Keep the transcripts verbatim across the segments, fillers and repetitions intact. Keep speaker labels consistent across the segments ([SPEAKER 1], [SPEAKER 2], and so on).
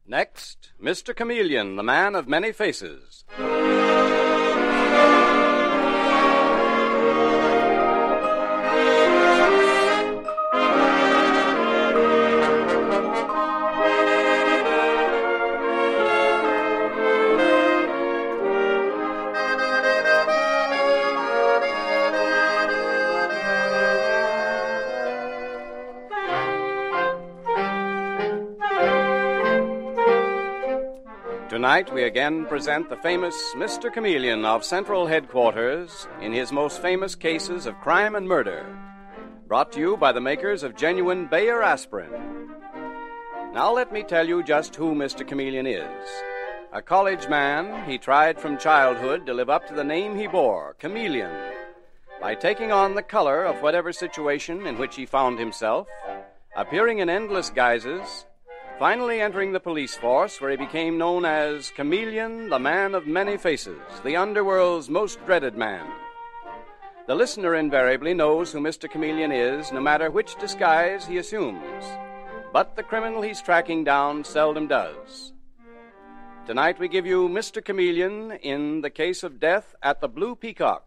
[SPEAKER 1] Next, Mister Chameleon, the man of many faces. Tonight we again present the famous Mister Chameleon of Central Headquarters in his most famous cases of crime and murder, brought to you by the makers of genuine Bayer aspirin. Now let me tell you just who Mister Chameleon is. A college man, he tried from childhood to live up to the name he bore, Chameleon, by taking on the color of whatever situation in which he found himself, appearing in endless guises, finally entering the police force, where he became known as Chameleon, the man of many faces, the underworld's most dreaded man. The listener invariably knows who Mister Chameleon is, no matter which disguise he assumes. But the criminal he's tracking down seldom does. Tonight we give you Mister Chameleon in The Case of Death at the Blue Peacock.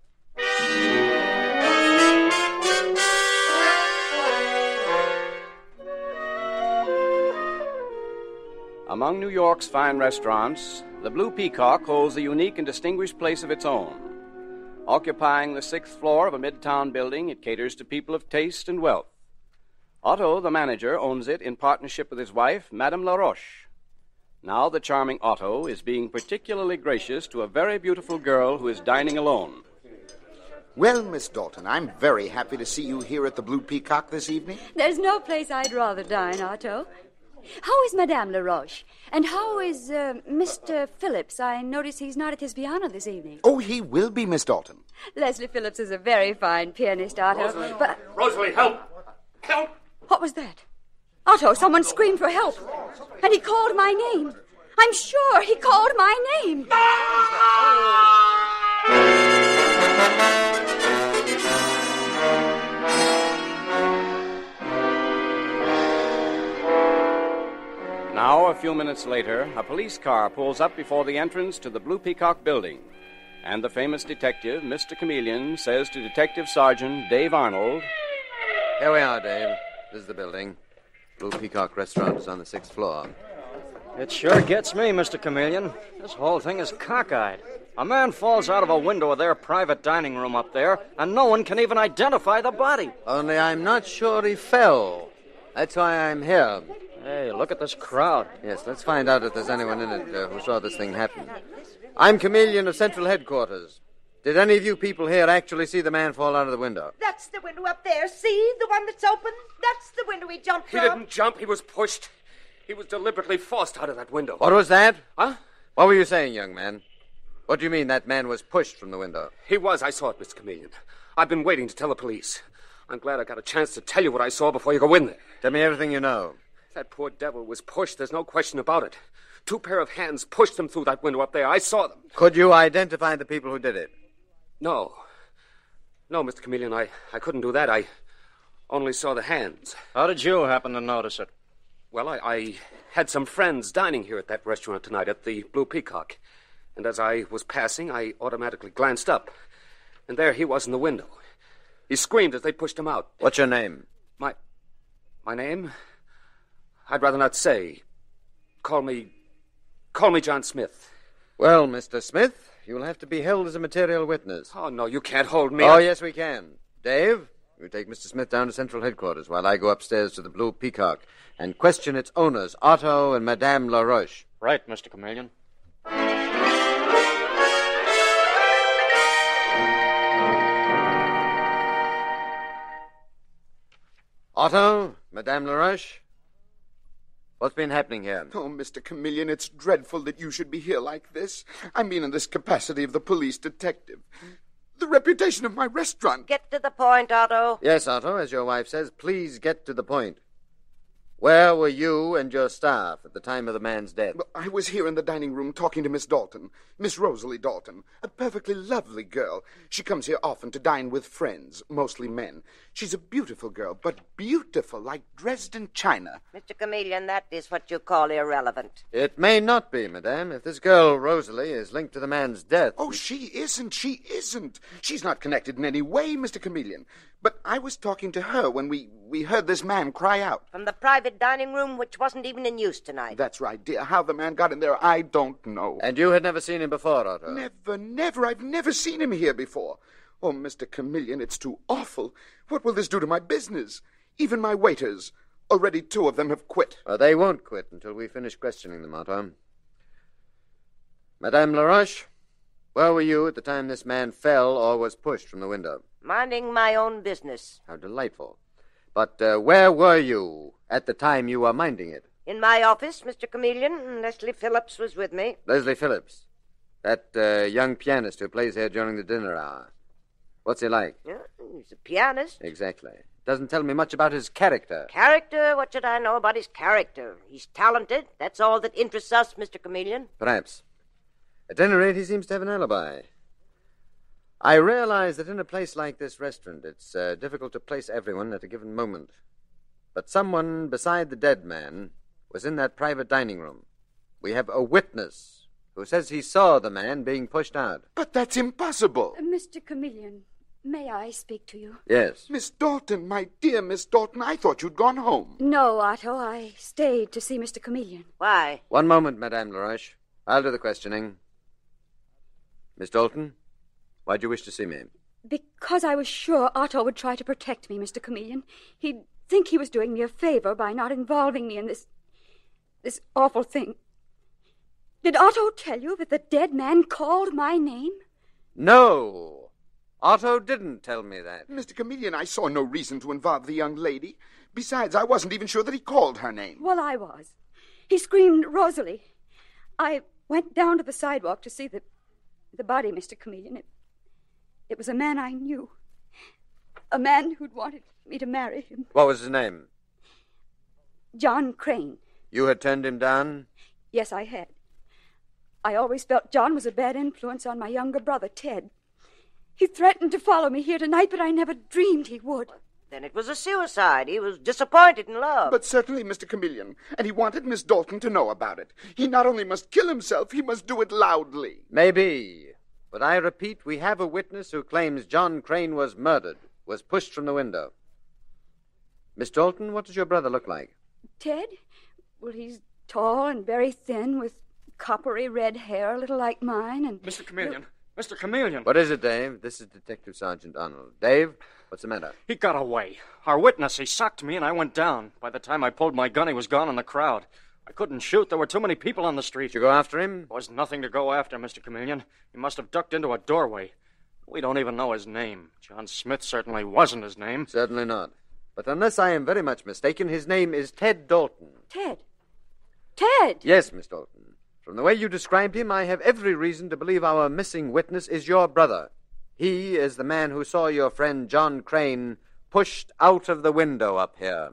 [SPEAKER 1] Among New York's fine restaurants, the Blue Peacock holds a unique and distinguished place of its own. Occupying the sixth floor of a midtown building, it caters to people of taste and wealth. Otto, the manager, owns it in partnership with his wife, Madame LaRoche. Now the charming Otto is being particularly gracious to a very beautiful girl who is dining alone.
[SPEAKER 2] Well, Miss Dalton, I'm very happy to see you here at the Blue Peacock this evening.
[SPEAKER 3] There's no place I'd rather dine, Otto. How is Madame LaRoche? And how is uh, Mister Phillips? I notice he's not at his piano this evening.
[SPEAKER 2] Oh, he will be, Miss Dalton.
[SPEAKER 3] Leslie Phillips is a very fine pianist, Otto.
[SPEAKER 4] Rosalie,
[SPEAKER 3] but...
[SPEAKER 4] Rosalie, help! Help!
[SPEAKER 3] What was that? Otto, someone screamed for help. And he called my name. I'm sure he called my name.
[SPEAKER 1] Now, a few minutes later, a police car pulls up before the entrance to the Blue Peacock building. And the famous detective, Mister Chameleon, says to Detective Sergeant Dave Arnold,
[SPEAKER 5] "Here we are, Dave. This is the building. Blue Peacock restaurant is on the sixth floor."
[SPEAKER 6] It sure gets me, Mister Chameleon. This whole thing is cockeyed. A man falls out of a window of their private dining room up there, and no one can even identify the body.
[SPEAKER 5] Only I'm not sure he fell. That's why I'm here.
[SPEAKER 6] Hey, look at this crowd.
[SPEAKER 5] Yes, let's find out if there's anyone in it uh, who saw this thing happen. I'm Chameleon of Central Headquarters. Did any of you people here actually see the man fall out of the window?
[SPEAKER 7] That's the window up there. See? The one that's open? That's the window he jumped
[SPEAKER 4] He
[SPEAKER 7] from.
[SPEAKER 4] didn't jump. He was pushed. He was deliberately forced out of that window.
[SPEAKER 5] What was that?
[SPEAKER 4] Huh?
[SPEAKER 5] What were you saying, young man? What do you mean that man was pushed from the window?
[SPEAKER 4] He was. I saw it, Mister Chameleon. I've been waiting to tell the police. I'm glad I got a chance to tell you what I saw before you go in there.
[SPEAKER 5] Tell me everything you know.
[SPEAKER 4] That poor devil was pushed. There's no question about it. Two pair of hands pushed him through that window up there. I saw them.
[SPEAKER 5] Could you identify the people who did it?
[SPEAKER 4] No. No, Mister Chameleon, I, I couldn't do that. I only saw the hands.
[SPEAKER 6] How did you happen to notice it?
[SPEAKER 4] Well, I, I had some friends dining here at that restaurant tonight at the Blue Peacock. And as I was passing, I automatically glanced up. And there he was in the window. He screamed as they pushed him out.
[SPEAKER 5] What's your name?
[SPEAKER 4] My... My name? I'd rather not say. Call me... Call me John Smith.
[SPEAKER 5] Well, Mister Smith, you'll have to be held as a material witness.
[SPEAKER 4] Oh, no, you can't hold me.
[SPEAKER 5] Oh,
[SPEAKER 4] I...
[SPEAKER 5] yes, we can. Dave, you take Mister Smith down to Central Headquarters while I go upstairs to the Blue Peacock and question its owners, Otto and Madame LaRoche.
[SPEAKER 6] Right, Mister Chameleon.
[SPEAKER 5] Otto, Madame LaRoche, what's been happening here?
[SPEAKER 2] Oh, Mister Chameleon, it's dreadful that you should be here like this. I mean in this capacity of the police detective. The reputation of my restaurant.
[SPEAKER 7] Get to the point, Otto.
[SPEAKER 5] Yes, Otto, as your wife says, please get to the point. Where were you and your staff at the time of the man's death?
[SPEAKER 2] Well, I was here in the dining room talking to Miss Dalton, Miss Rosalie Dalton, a perfectly lovely girl. She comes here often to dine with friends, mostly men. She's a beautiful girl, but beautiful like Dresden china.
[SPEAKER 7] Mister Chameleon, that is what you call irrelevant.
[SPEAKER 5] It may not be, madame. If this girl, Rosalie, is linked to the man's death...
[SPEAKER 2] Oh, she isn't. She isn't. She's not connected in any way, Mister Chameleon. But I was talking to her when we, we heard this man cry out.
[SPEAKER 7] From the private dining room, which wasn't even in use tonight.
[SPEAKER 2] That's right, dear. How the man got in there, I don't know.
[SPEAKER 5] And you had never seen him before, Otto?
[SPEAKER 2] Never, never. I've never seen him here before. Oh, Mister Chameleon, it's too awful. What will this do to my business? Even my waiters. Already two of them have quit.
[SPEAKER 5] Uh, they won't quit until we finish questioning them, Otto. Madame Laroche, where were you at the time this man fell or was pushed from the window?
[SPEAKER 7] Minding my own business.
[SPEAKER 5] How delightful. But uh, where were you at the time you were minding it?
[SPEAKER 7] In my office, Mister Chameleon. Leslie Phillips was with me.
[SPEAKER 5] Leslie Phillips. That uh, young pianist who plays here during the dinner hour. What's he like?
[SPEAKER 7] Yeah, he's a pianist.
[SPEAKER 5] Exactly. Doesn't tell me much about his character.
[SPEAKER 7] Character? What should I know about his character? He's talented. That's all that interests us, Mister Chameleon.
[SPEAKER 5] Perhaps. At any rate, he seems to have an alibi. I realize that in a place like this restaurant, it's uh, difficult to place everyone at a given moment. But someone beside the dead man was in that private dining room. We have a witness who says he saw the man being pushed out.
[SPEAKER 2] But that's impossible.
[SPEAKER 3] Uh, Mister Chameleon, may I speak to you?
[SPEAKER 5] Yes.
[SPEAKER 2] Miss Dalton, my dear Miss Dalton, I thought you'd gone home.
[SPEAKER 3] No, Otto, I stayed to see Mister Chameleon.
[SPEAKER 7] Why?
[SPEAKER 5] One moment, Madame Laroche. I'll do the questioning. Miss Dalton, why'd you wish to see me?
[SPEAKER 3] Because I was sure Otto would try to protect me, Mister Chameleon. He'd think he was doing me a favor by not involving me in this... this awful thing. Did Otto tell you that the dead man called my name?
[SPEAKER 5] No. Otto didn't tell me that.
[SPEAKER 2] Mister Chameleon, I saw no reason to involve the young lady. Besides, I wasn't even sure that he called her name.
[SPEAKER 3] Well, I was. He screamed, Rosalie. I went down to the sidewalk to see the... the body, Mister Chameleon. It, it was a man I knew. A man who'd wanted me to marry him.
[SPEAKER 5] What was his name?
[SPEAKER 3] John Crane.
[SPEAKER 5] You had turned him down?
[SPEAKER 3] Yes, I had. I always felt John was a bad influence on my younger brother, Ted. He threatened to follow me here tonight, but I never dreamed he would.
[SPEAKER 7] Then it was a suicide. He was disappointed in love.
[SPEAKER 2] But certainly, Mister Chameleon. And he wanted Miss Dalton to know about it. He not only must kill himself, he must do it loudly.
[SPEAKER 5] Maybe. But I repeat, we have a witness who claims John Crane was murdered, was pushed from the window. Miss Dalton, what does your brother look like?
[SPEAKER 3] Ted? Well, he's tall and very thin, with coppery red hair, a little like mine, and...
[SPEAKER 6] Mister Chameleon. Mister Chameleon.
[SPEAKER 5] What is it, Dave? This is Detective Sergeant Arnold. Dave, what's the matter?
[SPEAKER 6] He got away. Our witness, he socked me and I went down. By the time I pulled my gun, he was gone in the crowd. I couldn't shoot. There were too many people on the street.
[SPEAKER 5] Did you go after him?
[SPEAKER 6] There was nothing to go after, Mister Chameleon. He must have ducked into a doorway. We don't even know his name. John Smith certainly wasn't his name.
[SPEAKER 5] Certainly not. But unless I am very much mistaken, his name is Ted Dalton.
[SPEAKER 3] Ted? Ted!
[SPEAKER 5] Yes, Miss Dalton. From the way you described him, I have every reason to believe our missing witness is your brother. He is the man who saw your friend John Crane pushed out of the window up here.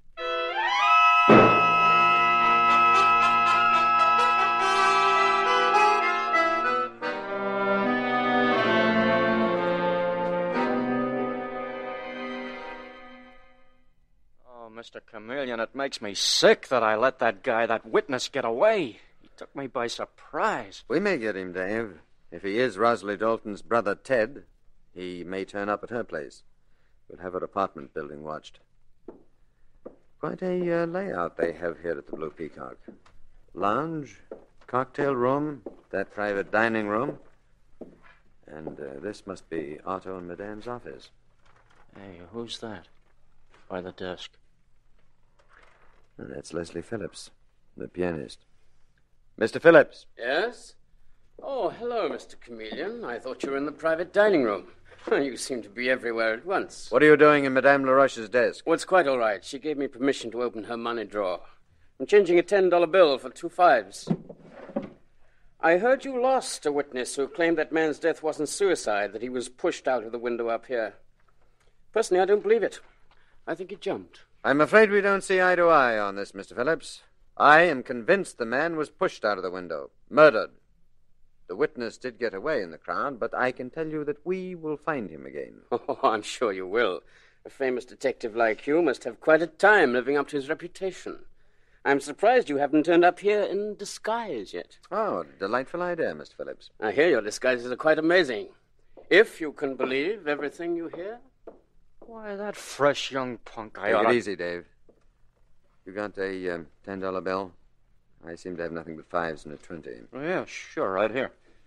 [SPEAKER 6] Oh, Mister Chameleon, it makes me sick that I let that guy, that witness, get away. He took me by surprise.
[SPEAKER 5] We may get him, Dave. If he is Rosalie Dalton's brother, Ted, he may turn up at her place. We'll have her apartment building watched. Quite a uh, layout they have here at the Blue Peacock. Lounge, cocktail room, that private dining room. And uh, this must be Otto and Madame's office.
[SPEAKER 6] Hey, who's that? By the desk.
[SPEAKER 5] And that's Leslie Phillips, the pianist. Mister Phillips.
[SPEAKER 8] Yes? Oh, hello, Mister Chameleon. I thought you were in the private dining room. You seem to be everywhere at once.
[SPEAKER 5] What are you doing in Madame Laroche's desk?
[SPEAKER 8] Well, it's quite all right. She gave me permission to open her money drawer. I'm changing a ten dollar bill for two fives. I heard you lost a witness who claimed that man's death wasn't suicide, that he was pushed out of the window up here. Personally, I don't believe it. I think he jumped.
[SPEAKER 5] I'm afraid we don't see eye to eye on this, Mister Phillips. I am convinced the man was pushed out of the window, murdered. The witness did get away in the crowd, but I can tell you that we will find him again.
[SPEAKER 8] Oh, I'm sure you will. A famous detective like you must have quite a time living up to his reputation. I'm surprised you haven't turned up here in disguise yet.
[SPEAKER 5] Oh, delightful idea, Mister Phillips.
[SPEAKER 8] I hear your disguises are quite amazing. If you can believe everything you hear.
[SPEAKER 6] Why, that fresh young punk, I
[SPEAKER 5] Take
[SPEAKER 6] oughta...
[SPEAKER 5] it easy, Dave. You got a um, ten dollar bill? I seem to have nothing but fives and a twenty.
[SPEAKER 6] Oh, yeah, sure, right here.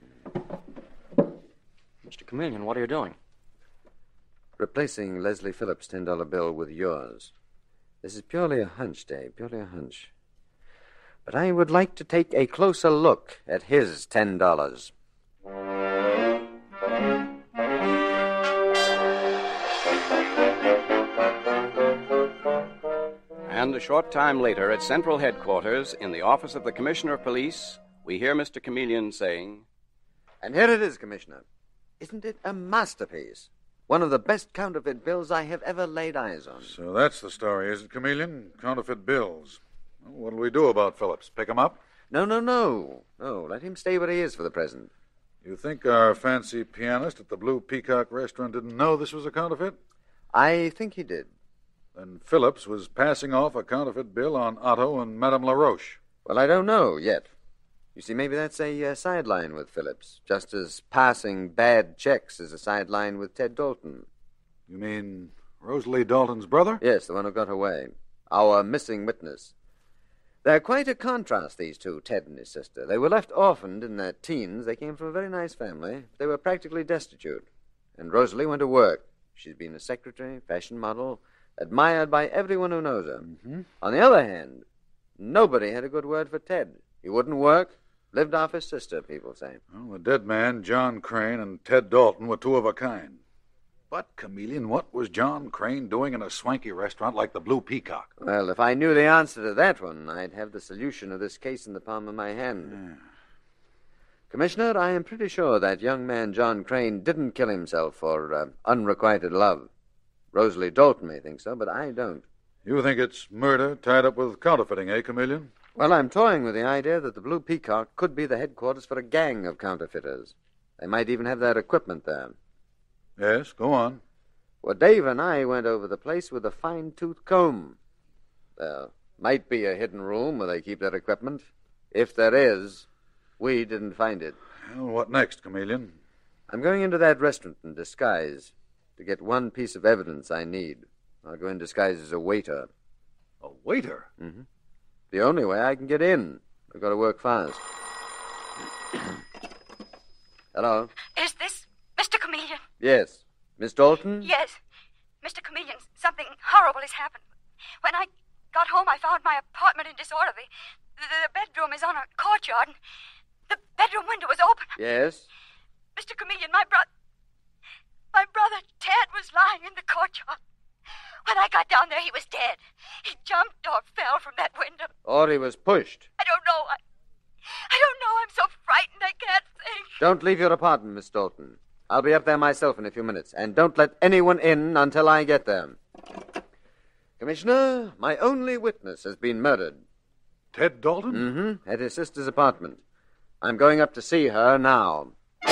[SPEAKER 6] Mister Chameleon, what are you doing?
[SPEAKER 5] Replacing Leslie Phillips' ten dollar bill with yours. This is purely a hunch, Dave, purely a hunch. But I would like to take a closer look at his ten dollars.
[SPEAKER 1] And a short time later, at Central Headquarters, in the office of the Commissioner of Police, we hear Mister Chameleon saying,
[SPEAKER 5] And here it is, Commissioner. Isn't it a masterpiece? One of the best counterfeit bills I have ever laid eyes on.
[SPEAKER 9] So that's the story, is it, Chameleon? Counterfeit bills. Well, what'll we do about Phillips? Pick him up?
[SPEAKER 5] No, no, no. No, let him stay where he is for the present.
[SPEAKER 9] You think our fancy pianist at the Blue Peacock restaurant didn't know this was a counterfeit?
[SPEAKER 5] I think he did.
[SPEAKER 9] Then Phillips was passing off a counterfeit bill on Otto and Madame LaRoche.
[SPEAKER 5] Well, I don't know yet. You see, maybe that's a uh, sideline with Phillips, just as passing bad checks is a sideline with Ted Dalton.
[SPEAKER 9] You mean Rosalie Dalton's brother?
[SPEAKER 5] Yes, the one who got away. Our missing witness. They're quite a contrast, these two, Ted and his sister. They were left orphaned in their teens. They came from a very nice family. They were practically destitute. And Rosalie went to work. She's been a secretary, fashion model, admired by everyone who knows her.
[SPEAKER 9] Mm-hmm.
[SPEAKER 5] On the other hand, nobody had a good word for Ted. He wouldn't work, lived off his sister, people say.
[SPEAKER 9] Well, the dead man, John Crane, and Ted Dalton were two of a kind. But, Chameleon, what was John Crane doing in a swanky restaurant like the Blue Peacock?
[SPEAKER 5] Well, if I knew the answer to that one, I'd have the solution of this case in the palm of my hand.
[SPEAKER 9] Yeah.
[SPEAKER 5] Commissioner, I am pretty sure that young man, John Crane, didn't kill himself for uh, unrequited love. Rosalie Dalton may think so, but I don't.
[SPEAKER 9] You think it's murder tied up with counterfeiting, eh, Chameleon?
[SPEAKER 5] Well, I'm toying with the idea that the Blue Peacock could be the headquarters for a gang of counterfeiters. They might even have that equipment there.
[SPEAKER 9] Yes, go on.
[SPEAKER 5] Well, Dave and I went over the place with a fine-tooth comb. There might be a hidden room where they keep that equipment. If there is, we didn't find it.
[SPEAKER 9] Well, what next, Chameleon?
[SPEAKER 5] I'm going into that restaurant in disguise to get one piece of evidence I need. I'll go in disguise as a waiter.
[SPEAKER 9] A waiter?
[SPEAKER 5] Mm-hmm. The only way I can get in. I've got to work fast. Hello?
[SPEAKER 3] Is this Mister Chameleon?
[SPEAKER 5] Yes. Miss Dalton?
[SPEAKER 3] Yes. Mister Chameleon, something horrible has happened. When I got home, I found my apartment in disorder. The, the, the bedroom is on a courtyard, and the bedroom window was open.
[SPEAKER 5] Yes?
[SPEAKER 3] Mister Chameleon, my brother... My brother Ted was lying in the courtyard. When I got down there, he was dead. He jumped or fell from that window.
[SPEAKER 5] Or he was pushed.
[SPEAKER 3] I don't know. I, I don't know. I'm so frightened I can't think.
[SPEAKER 5] Don't leave your apartment, Miss Dalton. I'll be up there myself in a few minutes, and don't let anyone in until I get there. Commissioner, my only witness has been murdered.
[SPEAKER 9] Ted Dalton?
[SPEAKER 5] Mm-hmm, at his sister's apartment. I'm going up to see her now.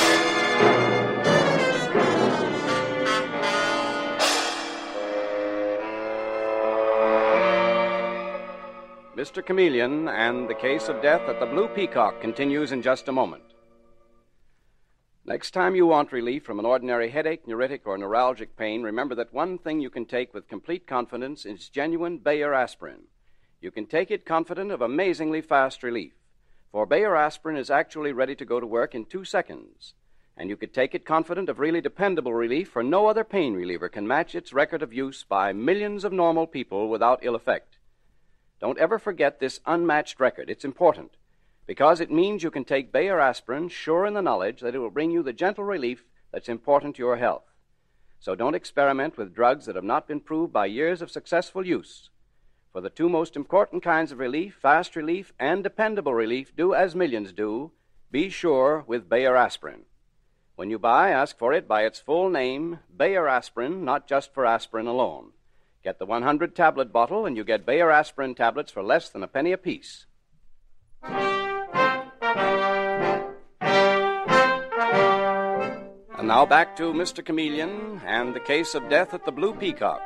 [SPEAKER 1] Mister Chameleon and the case of death at the Blue Peacock continues in just a moment. Next time you want relief from an ordinary headache, neuritic, or neuralgic pain, remember that one thing you can take with complete confidence is genuine Bayer aspirin. You can take it confident of amazingly fast relief, for Bayer aspirin is actually ready to go to work in two seconds. And you could take it confident of really dependable relief, for no other pain reliever can match its record of use by millions of normal people without ill effect. Don't ever forget this unmatched record. It's important, because it means you can take Bayer aspirin sure in the knowledge that it will bring you the gentle relief that's important to your health. So don't experiment with drugs that have not been proved by years of successful use. For the two most important kinds of relief, fast relief and dependable relief, do as millions do. Be sure with Bayer aspirin. When you buy, ask for it by its full name, Bayer aspirin, not just for aspirin alone. Get the one hundred tablet bottle, and you get Bayer aspirin tablets for less than a penny apiece. And now back to Mister Chameleon and the case of death at the Blue Peacock.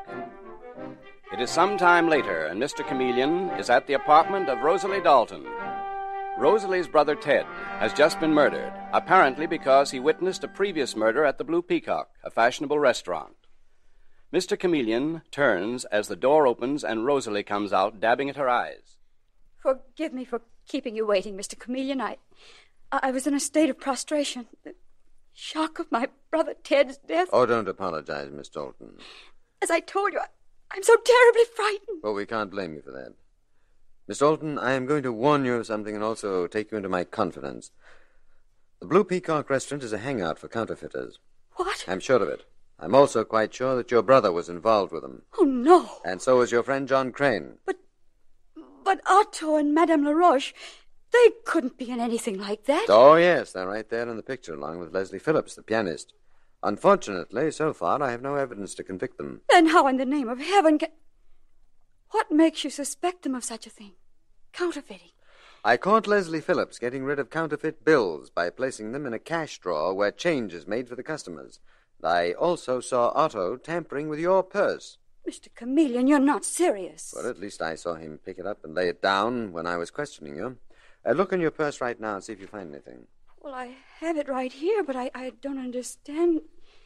[SPEAKER 1] It is some time later, and Mister Chameleon is at the apartment of Rosalie Dalton. Rosalie's brother Ted has just been murdered, apparently because he witnessed a previous murder at the Blue Peacock, a fashionable restaurant. Mister Chameleon turns as the door opens and Rosalie comes out, dabbing at her eyes.
[SPEAKER 3] Forgive me for keeping you waiting, Mister Chameleon. I, I was in a state of prostration. The shock of my brother Ted's death.
[SPEAKER 5] Oh, don't apologize, Miss Dalton.
[SPEAKER 3] As I told you, I, I'm so terribly frightened.
[SPEAKER 5] Well, we can't blame you for that. Miss Dalton, I am going to warn you of something and also take you into my confidence. The Blue Peacock restaurant is a hangout for counterfeiters.
[SPEAKER 3] What?
[SPEAKER 5] I'm sure of it. I'm also quite sure that your brother was involved with them.
[SPEAKER 3] Oh, no.
[SPEAKER 5] And so was your friend John Crane.
[SPEAKER 3] But, but Otto and Madame Laroche, they couldn't be in anything like that.
[SPEAKER 5] Oh, yes, they're right there in the picture, along with Leslie Phillips, the pianist. Unfortunately, so far, I have no evidence to convict them.
[SPEAKER 3] Then how in the name of heaven can... What makes you suspect them of such a thing? Counterfeiting.
[SPEAKER 5] I caught Leslie Phillips getting rid of counterfeit bills by placing them in a cash drawer where change is made for the customers. I also saw Otto tampering with your purse.
[SPEAKER 3] Mister Chameleon, you're not serious.
[SPEAKER 5] Well, at least I saw him pick it up and lay it down when I was questioning you. Uh, look in your purse right now and see if you find anything.
[SPEAKER 3] Well, I have it right here, but I, I don't understand.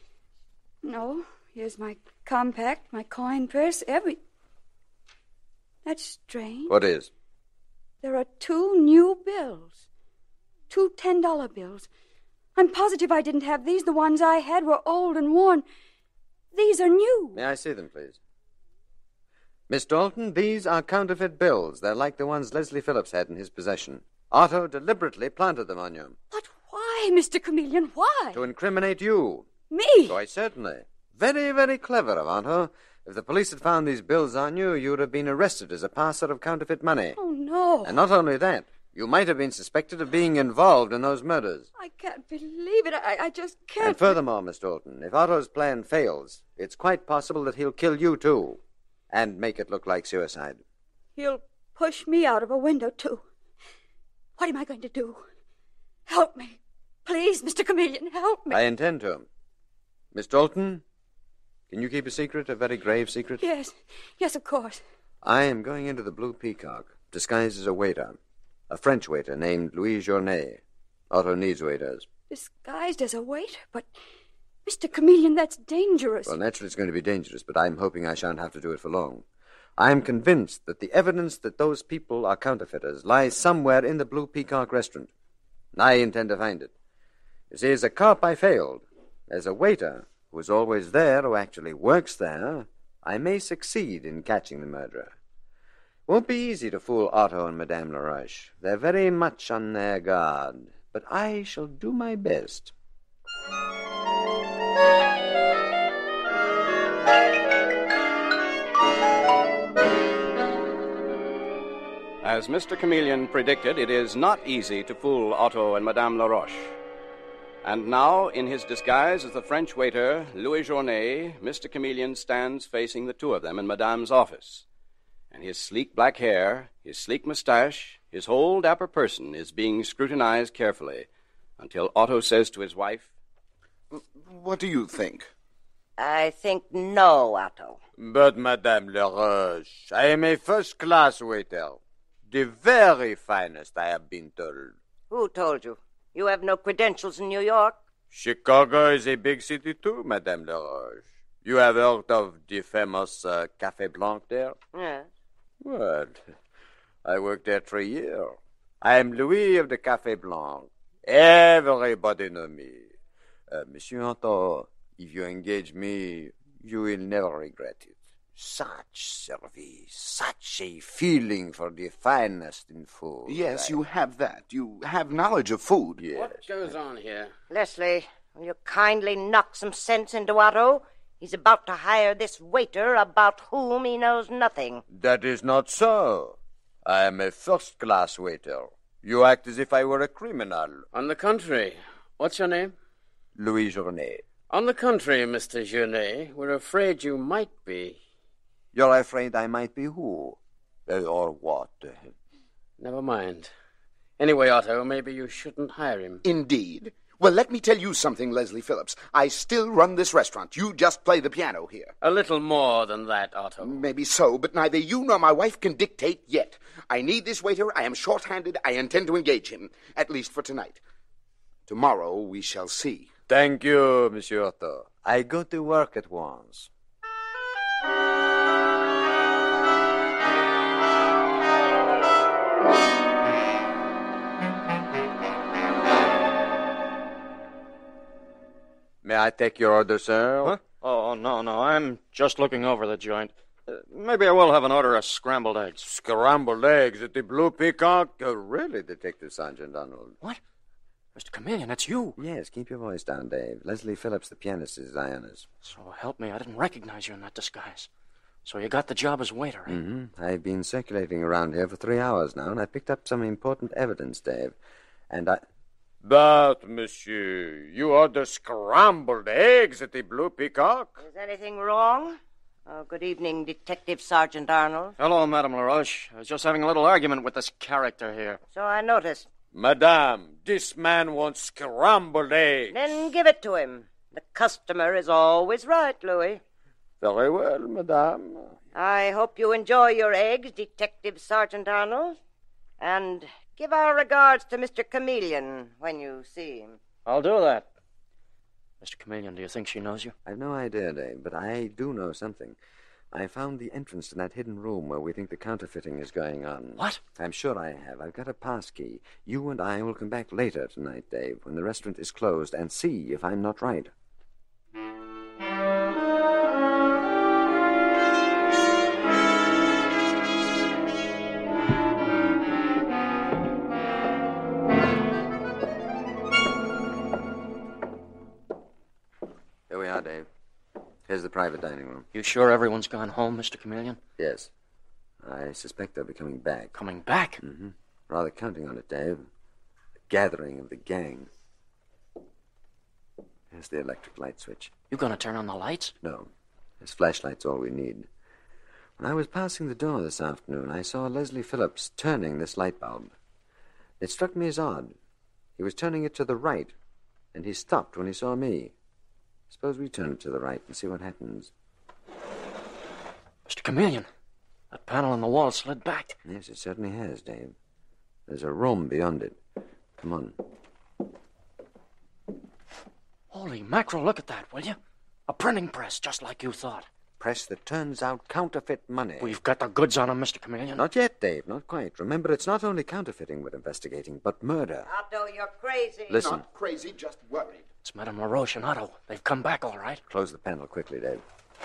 [SPEAKER 3] No, here's my compact, my coin purse, every... That's strange.
[SPEAKER 5] What is?
[SPEAKER 3] There are two new bills. Two ten-dollar bills. I'm positive I didn't have these. The ones I had were old and worn. These are new.
[SPEAKER 5] May I see them, please? Miss Dalton, these are counterfeit bills. They're like the ones Leslie Phillips had in his possession. Otto deliberately planted them on you.
[SPEAKER 3] But why, Mister Chameleon, why?
[SPEAKER 5] To incriminate you.
[SPEAKER 3] Me?
[SPEAKER 5] Why, certainly. Very, very clever of Otto. If the police had found these bills on you, you would have been arrested as a passer of counterfeit money.
[SPEAKER 3] Oh, no.
[SPEAKER 5] And not only that, you might have been suspected of being involved in those murders.
[SPEAKER 3] I can't believe it. I, I just can't.
[SPEAKER 5] And furthermore, Miss Dalton, if Otto's plan fails, it's quite possible that he'll kill you, too, and make it look like suicide.
[SPEAKER 3] He'll push me out of a window, too. What am I going to do? Help me. Please, Mister Chameleon, help me.
[SPEAKER 5] I intend to. Miss Dalton, can you keep a secret, a very grave secret?
[SPEAKER 3] Yes. Yes, of course.
[SPEAKER 5] I am going into the Blue Peacock, disguised as a waiter. A French waiter named Louis Journet. Otto needs waiters.
[SPEAKER 3] Disguised as a waiter? But, Mister Chameleon, that's dangerous.
[SPEAKER 5] Well, naturally it's going to be dangerous, but I'm hoping I shan't have to do it for long. I'm convinced that the evidence that those people are counterfeiters lies somewhere in the Blue Peacock restaurant. I intend to find it. You see, as a cop, I failed. As a waiter, who is always there, who actually works there, I may succeed in catching the murderer. Won't be easy to fool Otto and Madame Laroche. They're very much on their guard, but I shall do my best.
[SPEAKER 1] As Mister Chameleon predicted, it is not easy to fool Otto and Madame Laroche. And now, in his disguise as the French waiter, Louis Journet, Mister Chameleon stands facing the two of them in Madame's office. And his sleek black hair, his sleek mustache, his whole dapper person is being scrutinized carefully until Otto says to his wife,
[SPEAKER 2] What do you think?
[SPEAKER 7] I think no, Otto.
[SPEAKER 5] But, Madame Laroche, I am a first-class waiter. The very finest, I have been told.
[SPEAKER 7] Who told you? You have no credentials in New York.
[SPEAKER 5] Chicago is a big city, too, Madame Laroche. You have heard of the famous uh, Café Blanc there?
[SPEAKER 7] Yes.
[SPEAKER 5] Well, I worked there three years. I am Louis of the Café Blanc. Everybody knows me. Uh, Monsieur Otto, if you engage me, you will never regret it. Such service, such a feeling for the finest in food.
[SPEAKER 2] Yes,
[SPEAKER 5] I...
[SPEAKER 2] you have that. You have knowledge of food.
[SPEAKER 5] Yes.
[SPEAKER 8] What goes on here?
[SPEAKER 7] Leslie, will you kindly knock some sense into Otto? He's about to hire this waiter about whom he knows nothing.
[SPEAKER 5] That is not so. I am a first-class waiter. You act as if I were a criminal.
[SPEAKER 8] On the contrary. What's your name?
[SPEAKER 5] Louis Journet.
[SPEAKER 8] On the contrary, Mister Journet, we're afraid you might be.
[SPEAKER 5] You're afraid I might be who? Uh, or what?
[SPEAKER 8] Never mind. Anyway, Otto, maybe you shouldn't hire him.
[SPEAKER 2] Indeed. Well, let me tell you something, Leslie Phillips. I still run this restaurant. You just play the piano here.
[SPEAKER 8] A little more than that, Otto.
[SPEAKER 2] Maybe so, but neither you nor my wife can dictate yet. I need this waiter. I am short-handed. I intend to engage him, at least for tonight. Tomorrow we shall see.
[SPEAKER 5] Thank you, Monsieur Otto. I go to work at once. May I take your order, sir?
[SPEAKER 6] Huh? Oh, no, no. I'm just looking over the joint. Uh, maybe I will have an order of scrambled eggs.
[SPEAKER 5] Scrambled eggs at the Blue Peacock? Uh, really, Detective Sergeant Arnold?
[SPEAKER 6] What? Mister Chameleon, that's you.
[SPEAKER 5] Yes, keep your voice down, Dave. Leslie Phillips, the pianist, is Ionis.
[SPEAKER 6] So help me, I didn't recognize you in that disguise. So you got the job as waiter, eh?
[SPEAKER 5] Mm-hmm. I've been circulating around here for three hours now, and I picked up some important evidence, Dave. And I... But, monsieur, you order scrambled eggs at the Blue Peacock?
[SPEAKER 7] Is anything wrong? Oh, good evening, Detective Sergeant Arnold.
[SPEAKER 6] Hello, Madame LaRoche. I was just having a little argument with this character here.
[SPEAKER 7] So I noticed.
[SPEAKER 5] Madame, this man wants scrambled eggs.
[SPEAKER 7] Then give it to him. The customer is always right, Louis.
[SPEAKER 5] Very well, madame.
[SPEAKER 7] I hope you enjoy your eggs, Detective Sergeant Arnold. And give our regards to Mister Chameleon when you see him.
[SPEAKER 6] I'll do that. Mister Chameleon, do you think she knows you?
[SPEAKER 5] I've no idea, Dave, but I do know something. I found the entrance to that hidden room where we think the counterfeiting is going on.
[SPEAKER 6] What?
[SPEAKER 5] I'm sure I have. I've got a pass key. You and I will come back later tonight, Dave, when the restaurant is closed, and see if I'm not right. Here we are, Dave. Here's the private dining room.
[SPEAKER 6] You sure everyone's gone home, Mister Chameleon?
[SPEAKER 5] Yes. I suspect they'll be coming back.
[SPEAKER 6] Coming back?
[SPEAKER 5] Mm-hmm. Rather counting on it, Dave. The gathering of the gang. Here's the electric light switch.
[SPEAKER 6] You gonna turn on the lights?
[SPEAKER 5] No. This flashlight's all we need. When I was passing the door this afternoon, I saw Leslie Phillips turning this light bulb. It struck me as odd. He was turning it to the right, and he stopped when he saw me. Suppose we turn it to the right and see what happens.
[SPEAKER 6] Mister Chameleon, that panel on the wall slid back.
[SPEAKER 5] Yes, it certainly has, Dave. There's a room beyond it. Come on.
[SPEAKER 6] Holy mackerel, look at that, will you? A printing press, just like you thought.
[SPEAKER 5] Press that turns out counterfeit money.
[SPEAKER 6] We've got the goods on him, Mister Chameleon.
[SPEAKER 5] Not yet, Dave, not quite. Remember, it's not only counterfeiting we're investigating, but murder.
[SPEAKER 7] Otto, you're crazy.
[SPEAKER 5] Listen.
[SPEAKER 2] Not crazy, just worried.
[SPEAKER 6] It's Madame LaRoche and Otto. They've come back, all right.
[SPEAKER 5] Close the panel quickly, Dave.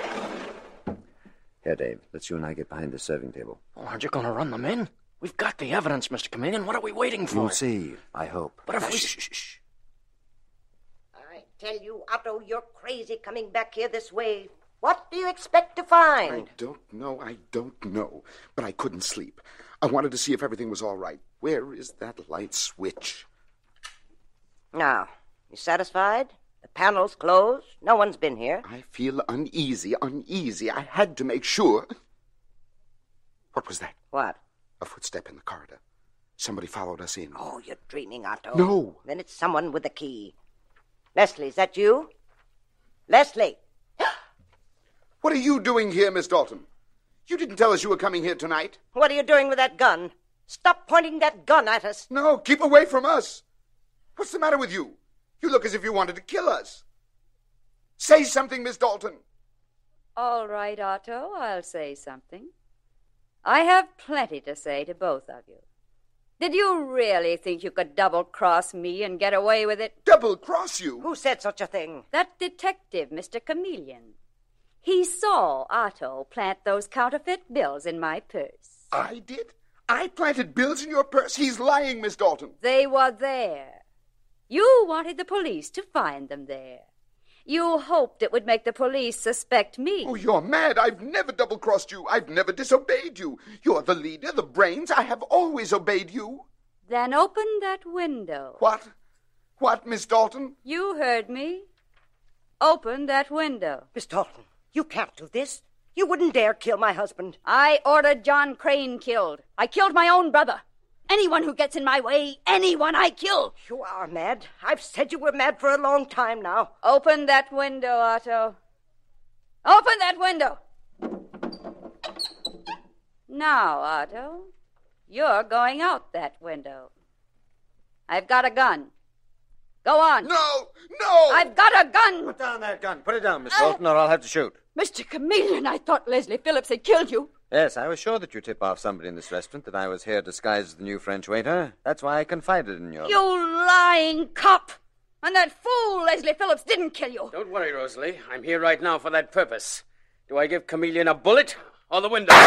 [SPEAKER 5] Here, Dave, let's you and I get behind the serving table.
[SPEAKER 6] Well, aren't you going to run them in? We've got the evidence, Mister Chameleon. What are we waiting for?
[SPEAKER 5] You'll see, I hope.
[SPEAKER 6] But if
[SPEAKER 5] uh,
[SPEAKER 6] we...
[SPEAKER 5] Shh, shh, shh.
[SPEAKER 7] I tell you, Otto, you're crazy coming back here this way. What do you expect to find?
[SPEAKER 2] I don't know, I don't know. But I couldn't sleep. I wanted to see if everything was all right. Where is that light switch?
[SPEAKER 7] Now, you satisfied? The panel's closed. No one's been here.
[SPEAKER 2] I feel uneasy, uneasy. I had to make sure. What was that?
[SPEAKER 7] What?
[SPEAKER 2] A footstep in the corridor. Somebody followed us in.
[SPEAKER 7] Oh, you're dreaming, Otto.
[SPEAKER 2] No.
[SPEAKER 7] Then it's someone with a key. Leslie, is that you? Leslie!
[SPEAKER 2] What are you doing here, Miss Dalton? You didn't tell us you were coming here tonight.
[SPEAKER 7] What are you doing with that gun? Stop pointing that gun at us.
[SPEAKER 2] No, keep away from us. What's the matter with you? You look as if you wanted to kill us. Say something, Miss Dalton.
[SPEAKER 3] All right, Otto, I'll say something. I have plenty to say to both of you. Did you really think you could double-cross me and get away with it?
[SPEAKER 2] Double-cross you?
[SPEAKER 7] Who said such a thing?
[SPEAKER 3] That detective, Mister Chameleon. He saw Otto plant those counterfeit bills in my purse.
[SPEAKER 2] I did? I planted bills in your purse? He's lying, Miss Dalton.
[SPEAKER 3] They were there. You wanted the police to find them there. You hoped it would make the police suspect me.
[SPEAKER 2] Oh, you're mad. I've never double-crossed you. I've never disobeyed you. You're the leader, the brains. I have always obeyed you.
[SPEAKER 3] Then open that window.
[SPEAKER 2] What? What, Miss Dalton?
[SPEAKER 3] You heard me. Open that window.
[SPEAKER 7] Miss Dalton, you can't do this. You wouldn't dare kill my husband.
[SPEAKER 3] I ordered John Crane killed. I killed my own brother. Anyone who gets in my way, anyone I kill.
[SPEAKER 7] You are mad. I've said you were mad for a long time now.
[SPEAKER 3] Open that window, Otto. Open that window. Now, Otto, you're going out that window. I've got a gun. Go on.
[SPEAKER 2] No, no!
[SPEAKER 3] I've got a gun!
[SPEAKER 5] Put down that gun. Put it down, Miss Dalton, or I'll have to shoot.
[SPEAKER 3] Mister Chameleon, I thought Leslie Phillips had killed you.
[SPEAKER 5] Yes, I was sure that you'd tip off somebody in this restaurant that I was here disguised as the new French waiter. That's why I confided in you.
[SPEAKER 3] You lying cop! And that fool Leslie Phillips didn't kill you.
[SPEAKER 8] Don't worry, Rosalie. I'm here right now for that purpose. Do I give Chameleon a bullet or the window?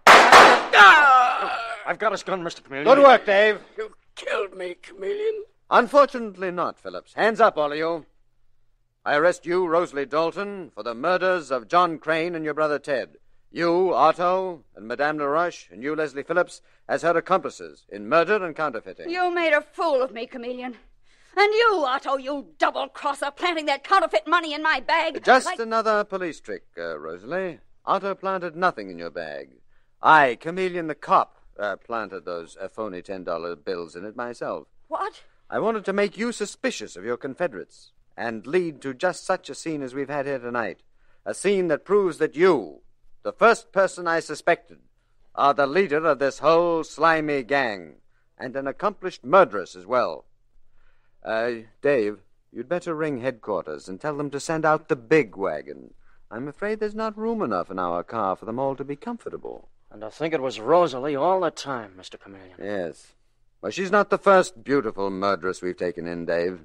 [SPEAKER 6] I've got his gun, Mister Chameleon.
[SPEAKER 5] Good work, Dave.
[SPEAKER 8] You killed me, Chameleon.
[SPEAKER 5] Unfortunately not, Phillips. Hands up, all of you. I arrest you, Rosalie Dalton, for the murders of John Crane and your brother Ted. You, Otto, and Madame LaRoche, and you, Leslie Phillips, as her accomplices in murder and counterfeiting.
[SPEAKER 3] You made a fool of me, Chameleon. And you, Otto, you double-crosser, planting that counterfeit money in my bag.
[SPEAKER 5] Just
[SPEAKER 3] like...
[SPEAKER 5] another police trick, uh, Rosalie. Otto planted nothing in your bag. I, Chameleon the cop, uh, planted those uh, phony ten-dollar bills in it myself.
[SPEAKER 3] What?
[SPEAKER 5] I wanted to make you suspicious of your Confederates and lead to just such a scene as we've had here tonight. A scene that proves that you, the first person I suspected, are the leader of this whole slimy gang and an accomplished murderess as well. Uh, Dave, you'd better ring headquarters and tell them to send out the big wagon. I'm afraid there's not room enough in our car for them all to be comfortable.
[SPEAKER 6] And I think it was Rosalie all the time, Mister Chameleon.
[SPEAKER 5] Yes. Well, she's not the first beautiful murderess we've taken in, Dave.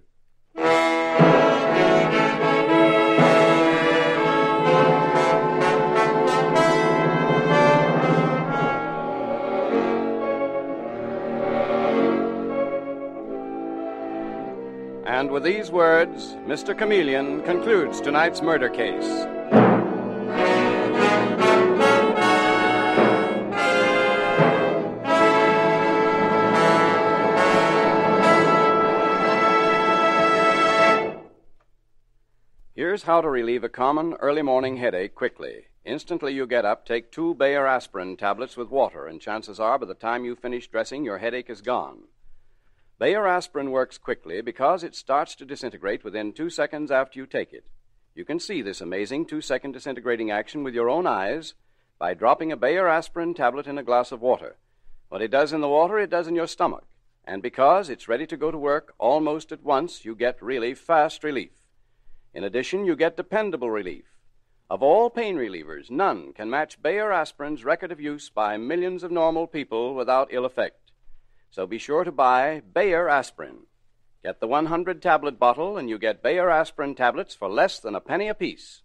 [SPEAKER 1] And with these words, Mister Chameleon concludes tonight's murder case. Here's how to relieve a common early morning headache quickly. Instantly you get up, take two Bayer aspirin tablets with water, and chances are by the time you finish dressing, your headache is gone. Bayer aspirin works quickly because it starts to disintegrate within two seconds after you take it. You can see this amazing two-second disintegrating action with your own eyes by dropping a Bayer aspirin tablet in a glass of water. What it does in the water, it does in your stomach. And because it's ready to go to work almost at once, you get really fast relief. In addition, you get dependable relief. Of all pain relievers, none can match Bayer aspirin's record of use by millions of normal people without ill effect. So be sure to buy Bayer aspirin. Get the one hundred tablet bottle, and you get Bayer aspirin tablets for less than a penny apiece.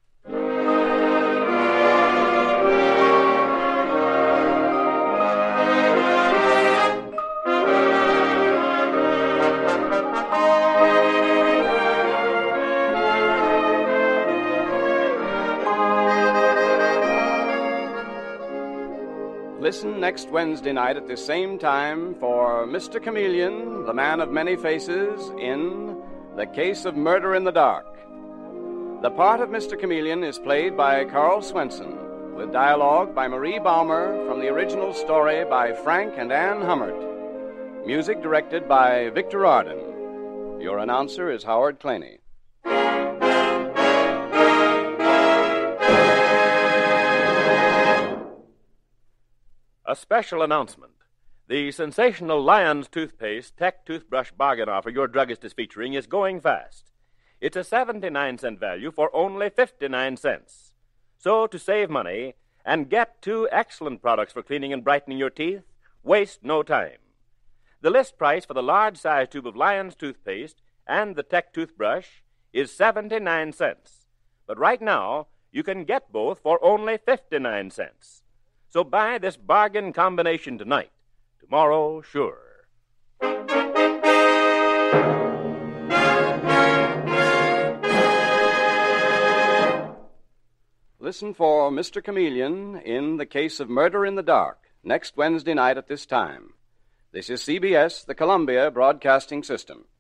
[SPEAKER 1] Listen next Wednesday night at the same time for Mister Chameleon, the man of many faces, in The Case of Murder in the Dark. The part of Mister Chameleon is played by Carl Swenson, with dialogue by Marie Baumer from the original story by Frank and Ann Hummert. Music directed by Victor Arden. Your announcer is Howard Claney.
[SPEAKER 10] A special announcement. The sensational Lion's Toothpaste Tech Toothbrush Bargain Offer your druggist is featuring is going fast. It's a seventy-nine cent value for only fifty-nine cents. So to save money and get two excellent products for cleaning and brightening your teeth, waste no time. The list price for the large size tube of Lion's Toothpaste and the Tech Toothbrush is seventy-nine cents. But right now, you can get both for only fifty-nine cents. So buy this bargain combination tonight. Tomorrow, sure.
[SPEAKER 1] Listen for Mister Chameleon in The Case of Murder in the Dark next Wednesday night at this time. This is C B S, the Columbia Broadcasting System.